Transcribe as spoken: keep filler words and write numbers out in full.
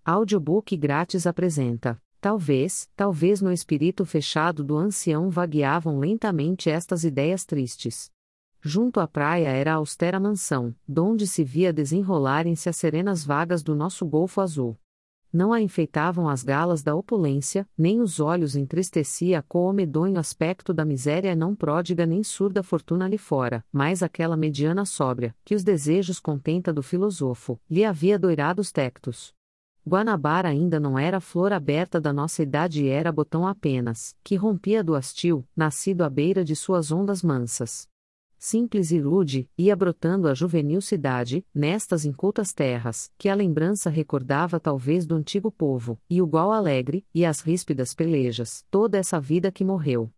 Audiobook grátis apresenta. Talvez, talvez no espírito fechado do ancião vagueavam lentamente estas ideias tristes. Junto à praia era a austera mansão, donde se via desenrolarem-se as serenas vagas do nosso Golfo Azul. Não a enfeitavam as galas da opulência, nem os olhos entristecia com o medonho aspecto da miséria não pródiga nem surda fortuna ali fora, mas aquela mediana sóbria, que os desejos contenta do filosofo, lhe havia doirado os tectos. Guanabara ainda não era flor aberta da nossa idade e era botão apenas, que rompia do hastil, nascido à beira de suas ondas mansas. Simples e rude, ia brotando a juvenil cidade, nestas incultas terras, que a lembrança recordava talvez do antigo povo, e o gol alegre, e as ríspidas pelejas, toda essa vida que morreu.